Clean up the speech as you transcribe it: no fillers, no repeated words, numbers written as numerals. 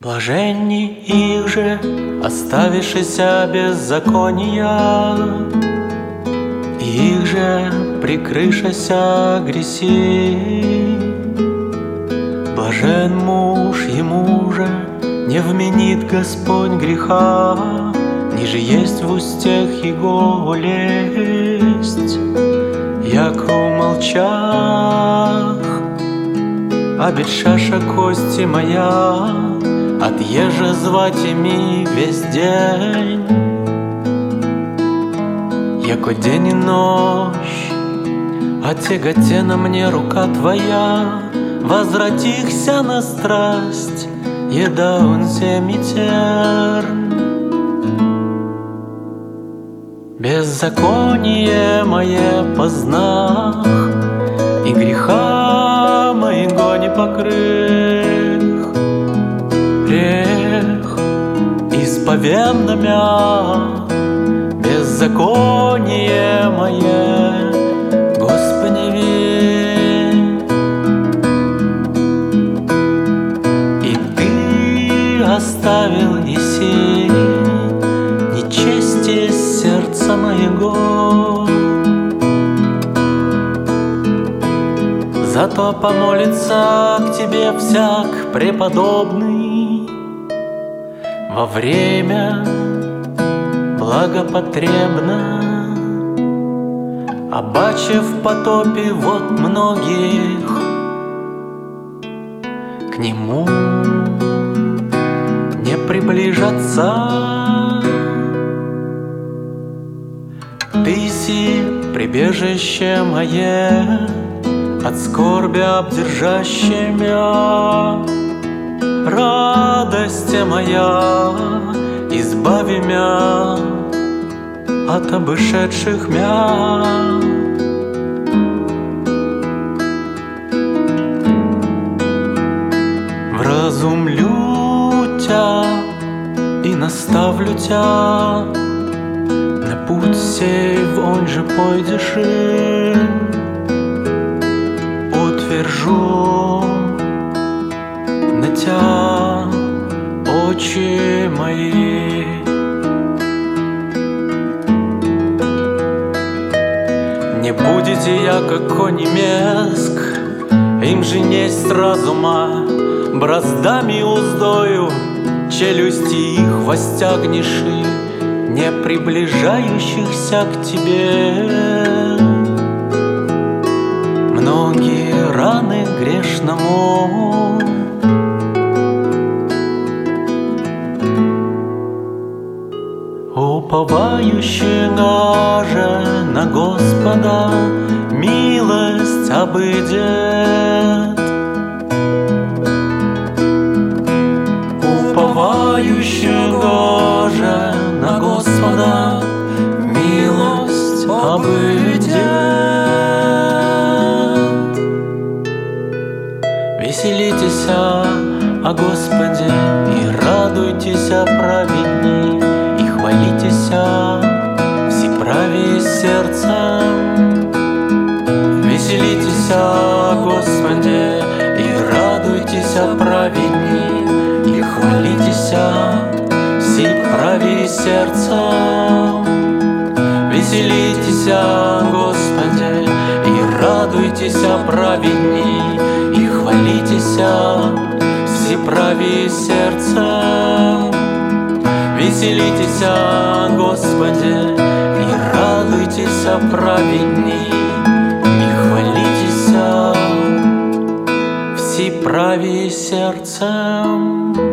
Блаженни их же, оставившися беззакония, их же прикрышася греси. Блажен муж ему же, не вменит Господь греха, ниже есть в устех его лесть. Яко в молчах обетшаша кости моя, отъеже звать ими весь день. Яко день и ночь отяготена мне рука твоя, возвратихся на страсть, еда он семитерн. Беззаконие мое познах, и греха моего не покрых. Грех исповедно мя, беззаконие мое, Господи, верь. И Ты оставил еси нечестие сердца моего. Зато помолится к Тебе всяк преподобный во время благопотребно, обаче в потопе вот многих к Нему не приближаться. Ты си прибежище мое, от скорби обдержащая мя, радость моя, избави мя от обышедших мя. Вразумлю тя и наставлю тя, на путь сей вон же пойдеши. Утвержу на тя очи мои. Не будете я, как кони меск, им же несть разума, браздами уздою челюсти их востягнеши, не приближающихся к Тебе. Многие раны грешному, уповающего же на Господа милость обыдет. Уповающего же на Господа милость обыдет. Веселитесь о Господе и радуйтесь праведни, и хвалитесь все правее сердцем. Веселитесь о Господе и радуйтесь праведни, и хвалитесь все правее сердцем. Веселитесь о Господе и радуйтесь праведни, и хвалитесь все правее сердцем. Веселитесь о Господе и радуйтесь праведни, и хвалитесь все правее сердцем.